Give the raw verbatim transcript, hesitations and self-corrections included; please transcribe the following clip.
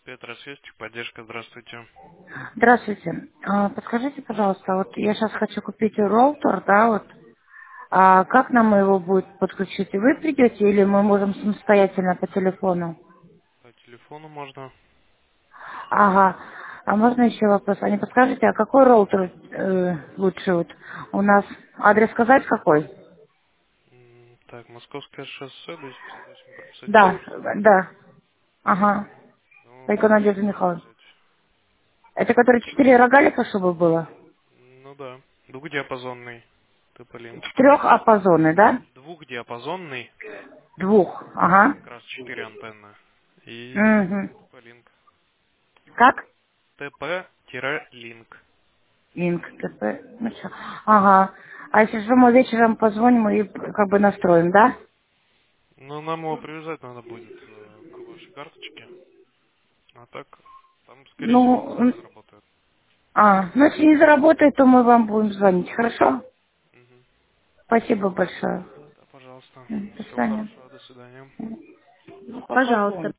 Петросвет, поддержка, здравствуйте. Здравствуйте. А, Подскажите, пожалуйста, вот я сейчас хочу купить роутер, да, вот. А как нам его будет подключить? Вы придете или мы можем самостоятельно по телефону? По телефону можно. Ага. А можно еще вопрос? А не подскажете, а какой роутер э, лучше вот? У нас адрес сказать какой? М, Так, Московское шоссе, двести пятьдесят восемь, корпус один, Да, Руслан. да. Ага. Ну, Только Надежда Т-Линк можно Михайловна. взять. Это который четыре рогалика, чтобы было? Ну да. Двухдиапазонный Т-Линк. Четырехапазоны, да? Двухдиапазонный, Двух. Ага. как раз четыре антенны. И Угу. Т-Линк. Как? ТП-Линк. Инк, КП. Ну что? Ага. А если же мы вечером позвоним и как бы настроим, да? Ну, нам его привязать надо будет э, к вашей карточке. А так, там, скорее всего, он Ну, сам м, заработает. а, ну если не заработает, то мы вам будем звонить, хорошо? Мгм. Спасибо большое. Да, пожалуйста. М, До Всего свидания. хорошего, до свидания. Пожалуйста.